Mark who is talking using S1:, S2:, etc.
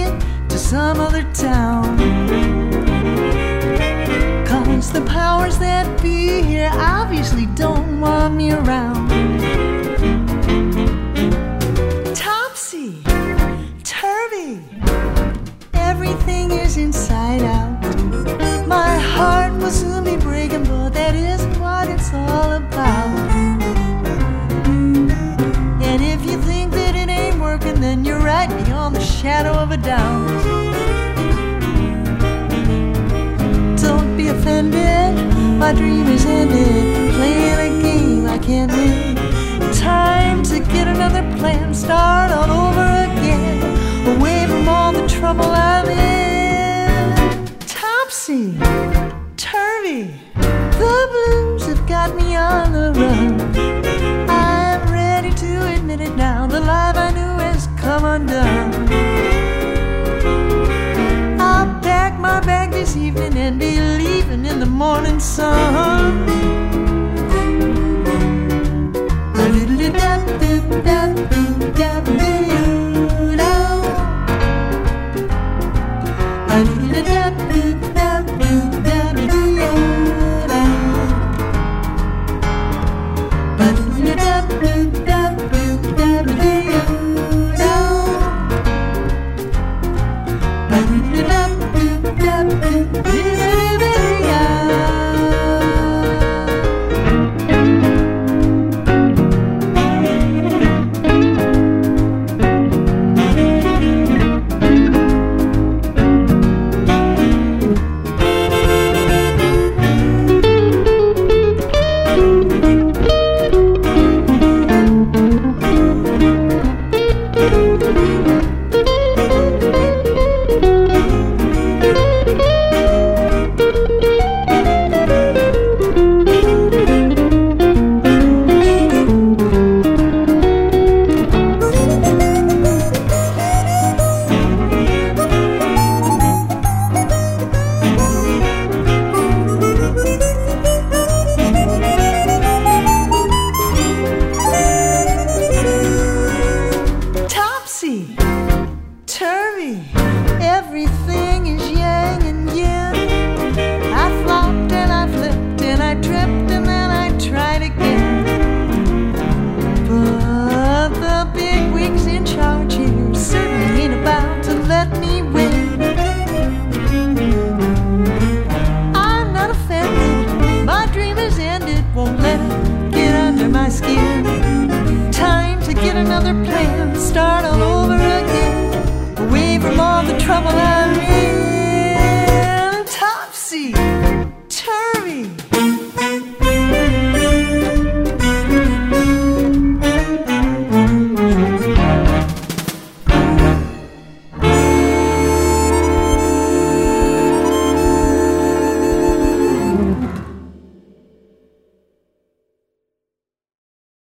S1: to some other town. 'Cause the powers that be here obviously don't want me around. Topsy-turvy, everything is inside out. My heart will soon be breaking, but that isn't what it's all about. And if you think that it ain't working, then you're right beyond the shadow of a doubt. Don't be offended, my dream is ended. Playing a game I can't win. Time to get another plan, start all over again, away from all the trouble I'm in. Topsy-turvy, the blues have got me on the run. I'm ready to admit it now, the life I knew has come undone. I'll pack my bag this evening and be leaving in the morning sun. Topsy-turvy, everything